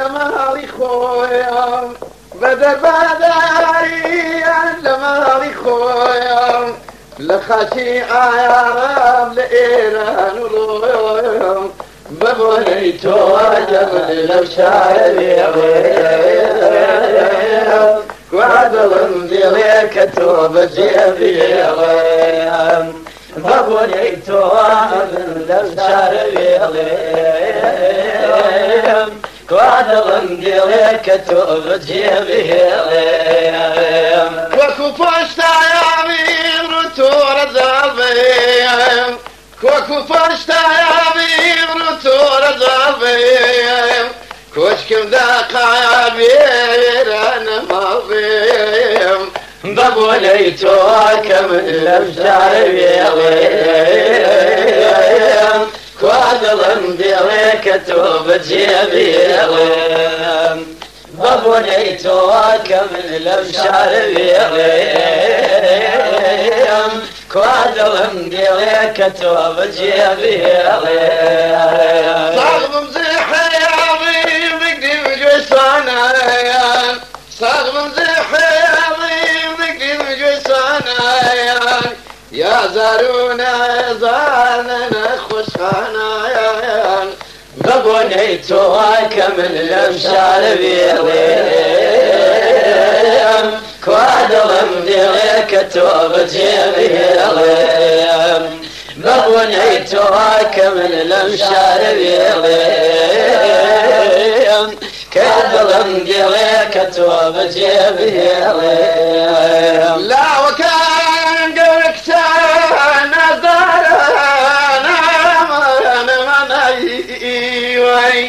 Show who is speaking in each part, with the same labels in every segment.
Speaker 1: لماڵی خۆیان بەدەرباداریان لەماڵی خۆیان لە خاچی ئایارام لە ئێران و ڕۆیان ببۆنەی تۆ لەو شارە بێڵێم وا دڵم دێڵێ کە تۆ بەجێبێڵێم ببۆنەی تۆ لەو شارە بێڵێم وا دڵم دێڵێ کە تۆ بەجێبێڵێم وەکو پۆشتایامی ڕوتۆرە زاڵبێم وەکو پۆشتایامی ڕوتۆرە زاڵبێم کۆچکم داقایا بێرانە ماڵبێم ببۆنەی تۆ کە من لەو شارە بێڵێم وا دڵم دێڵێ کە تۆ بەجێبێڵێم ببۆنەی تۆ کە من لەو شارە بێڵێم وا دڵم دێڵێ کە تۆ بەجێبێڵێم ساغمم زیحەیاڵی بگری بگوێ سوانایان ساغمم زیحەیاڵی بگری بگوێ سوانایان یا زارونە زانە نەخۆشخانایان ببۆنەی تۆ کە من لەم شارە بێڵێم وا دڵم دێڵێ کە تۆ بەجێبێڵێم ببۆنەی تۆ کە من لەم شارە بێڵێم کە دڵم دێڵێ کە تۆ بەجێبێڵێم لاوەکان گەورەکتان نازداران ئەمانەی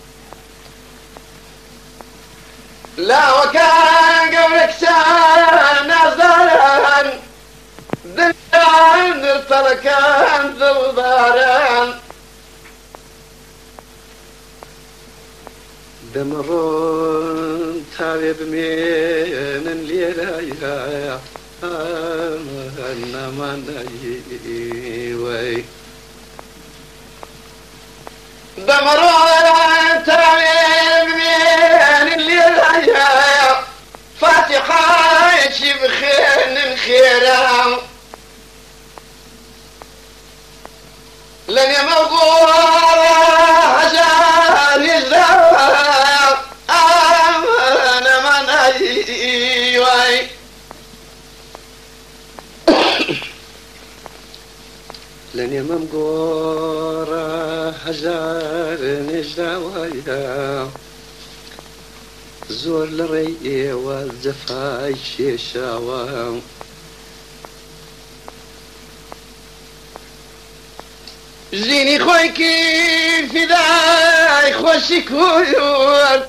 Speaker 1: لاوەکان گەورەکتان نازداران دڵدان دڵتەڵەکان دڵداران دەمەڕۆن تاوێ بمێنن لێرایە نامانایی وەی دەمەڕۆن تاوێ بمێنن لێرایە فاتحایەکی بخێنن خێرا لە نێمە گۆڕە هەژاری زەوە ئامانەمانایی وای لە نێمەم گۆڕە هەژار نێژراوایە زۆر لە ڕێی ئێوە جەفای کێشاوە ژینی خۆی کرد فیدای خۆشی کوورد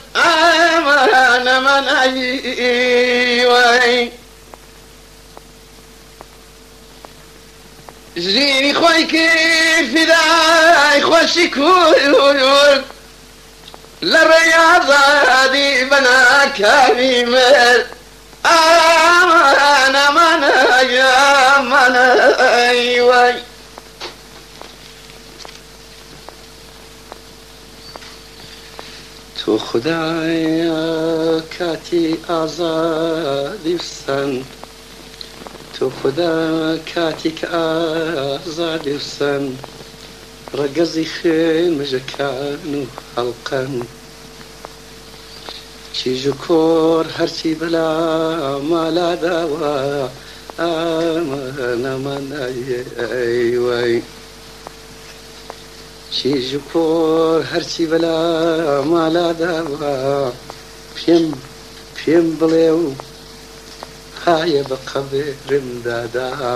Speaker 1: ئامانەمانایی وای ژینی خۆی کرد فیدای خۆشی کوورد لە ڕێی ئازادی بەناکانی مرد ئامانەمانایی وای تۆ خودایە کاتی ئازادی بسەند تۆ خوددا کاتی کە ئازادی بسەند ڕەگەزی خێمژەکان و هەڵقەن چیژ و کۆر هەرچی بەلا مالاداوە ئامانەمانایی وای چیژ و کۆر هەرچی بەلا مالاداوە پێم بڵێ و هایە بە قەبرم دادا